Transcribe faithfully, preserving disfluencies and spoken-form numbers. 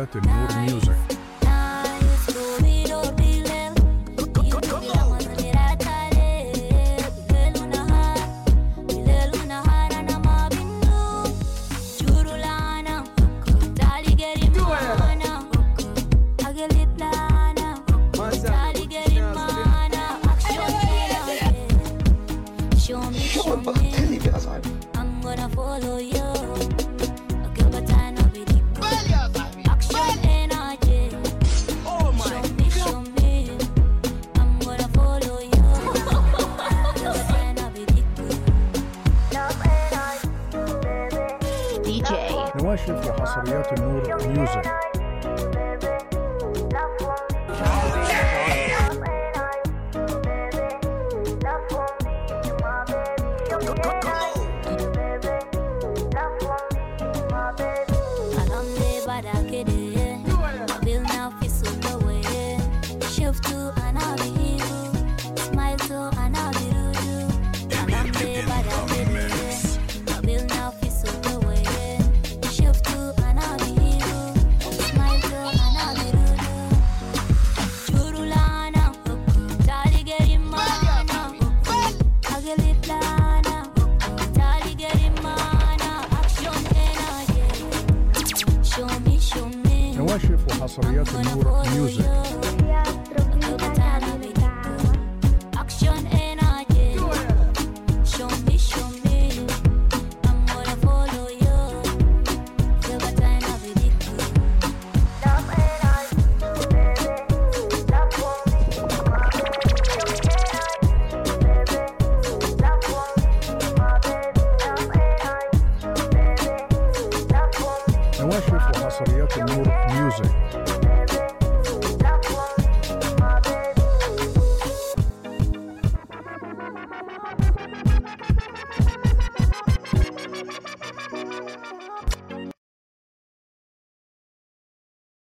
حصريات النور ميوزك. I'm gonna follow you. Okay, but I know be the action energy. Oh my Show me, show me. I'm gonna follow you. Okay, but I know be the دي جي نواشف وحصريات النور ميوزك. نواشف وحصريات النور ميوزك. action energy. Show me, show me. I'm gonna follow you. Okay, but I know be the نواشف وحصريات النور ميوزك.